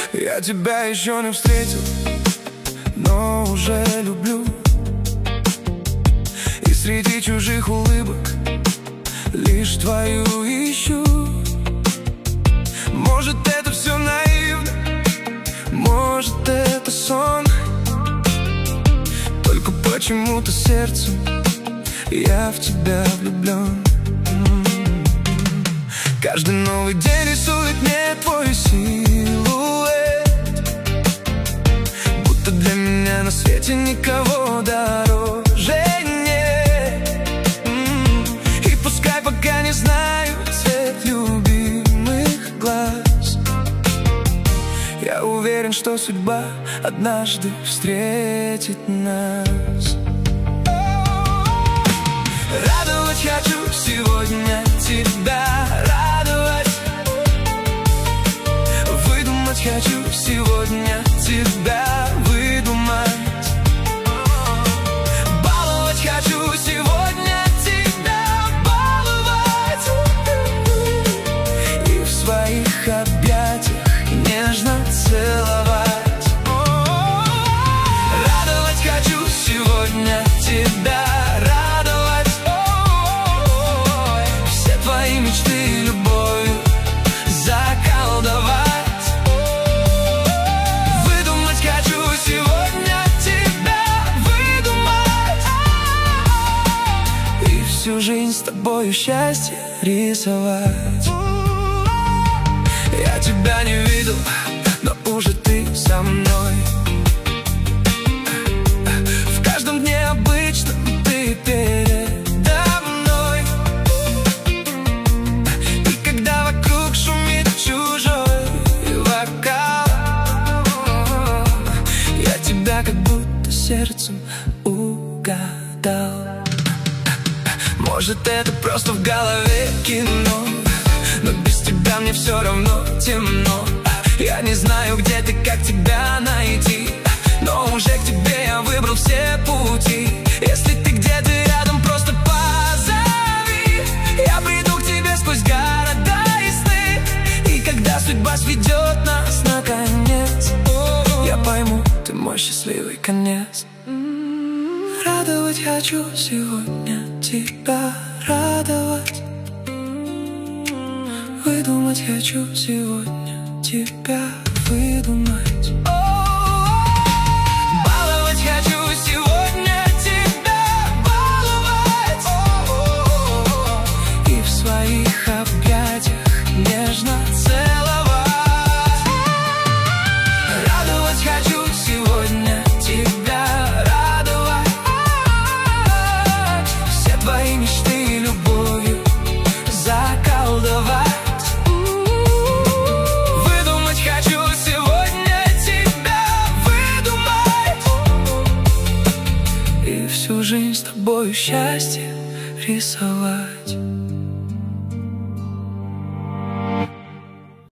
Я тебя еще не встретил, но уже люблю. И среди чужих улыбок лишь твою ищу. Может, это все наивно, может, это сон. Только почему-то сердцем я в тебя влюблен. Каждый новый день рисует мне твой силуэт, будто для меня на свете никого дороже нет. И пускай пока не знаю цвет любимых глаз, я уверен, что судьба однажды встретит нас. Радовать хочу сегодня тебя, радовать. Выдумать хочу сегодня тебя, выдумать. Баловать хочу сегодня тебя, баловать. И в своих объятиях нежно целовать. Радовать хочу сегодня тебя, мечты любовью заколдовать. Выдумать хочу сегодня тебя, выдумать. И всю жизнь с тобою счастье рисовать. Я тебя не видел, но уже ты со мной. В каждом дне обычном ты передо мной. Как будто сердцем угадал. Может, это просто в голове кино, но без тебя мне все равно темно. Я не знаю, где ты, как тебя найти, но уже к тебе я выбрал все пути. Если ты где-то рядом, просто позови. Я приду к тебе сквозь города и сны. И когда судьба сведет нас наконец, я пойму, ты мой счастливый конец. Радовать хочу сегодня тебя, радовать. Выдумать хочу сегодня тебя, выдумать. Баловать хочу сегодня тебя, баловать. И в своих объятиях нежно целовать. Радовать хочу сегодня тебя, радовать. Все твои мечты любовью заколдовать. Выдумать хочу сегодня тебя, выдумать. И всю жизнь с тобою счастье рисовать.